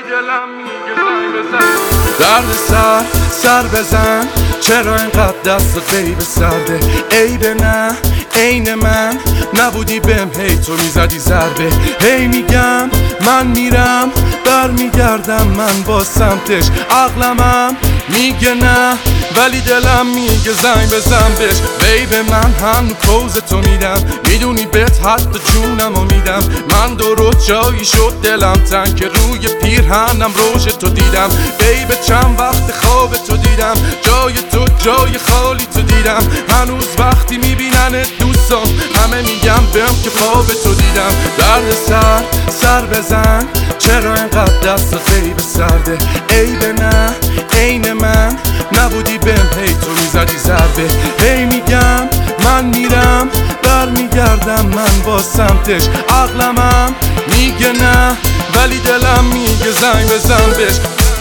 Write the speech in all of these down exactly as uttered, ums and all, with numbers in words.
دلم میگه زنگ بزن. درد سر سر بزن، چرا اینقدر دستت بیب سرده؟ عیبه نه عین من نبودی بهم، هی تو میزدی ضربه. هی میگم من میرم برمیگردم من با سمتش، عقلمم میگه نه ولی دلم میگه زنگ بزن بهش. بیب من هنو پوز تو میدم، میدونی بهت حتی جونمو میدم. من درست جایی شد دلم تنگ که روی پیرهنم روش تو دیدم. بیب چند وقت خواب تو دیدم، جای تو جای خالی تو دیدم. هنوز وقتی میبیننت دوستان همه میگم بهم که خواب تو دیدم. درد سر سر بزن، چرا اینقدر دستت بیب سرده؟ عیبه نه عین من نبودی بهم، هی تو میزدی ضربه. هی میگم من میرم برمیگردم من با سمتش، عقلمم میگه نه ولی دلم میگه زنگ بزن بهش.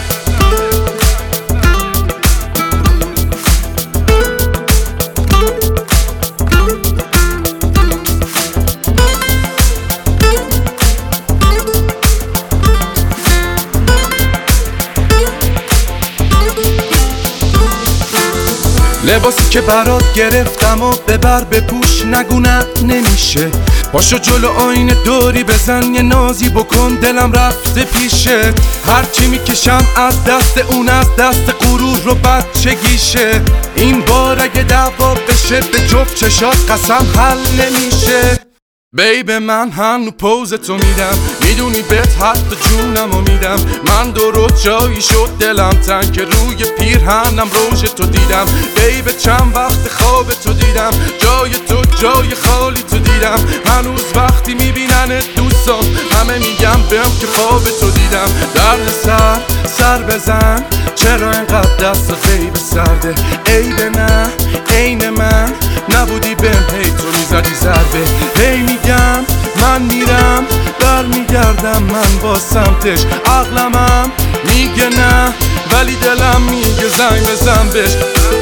لباسی که برات گرفتم و ببر بپوش، نگو نه نمیشه. پاشو جلو آینه دوری بزن یه نازی بکن، دلم رفته پیشه. هرچی میکشم از دست اون از دست غرور رو بچگیشه. این بار اگه دعوا بشه به جفت چشات قسم حل نمیشه. بیب من هنو پوز تو میدم، میدونی بهت حتی جونمو میدم. من درست جایی شد دلم تنگ که روی پیرهنم روش تو دیدم. بیب چند وقت خواب تو دیدم، جای تو جای خالی تو دیدم. هنوز وقتی میبیننت دوستان همه میگم بهم که خواب تو دیدم. درد سر سر بزن، چرا اینقدر دستت بیب سرده؟ عیبه نه عین من نبودی بهم، هی تو میزدی ضربه. هی میگم من میرم برمیگردم من با سمتش، عقلمم میگه نه ولی دلم میگه زنگ بزن بهش.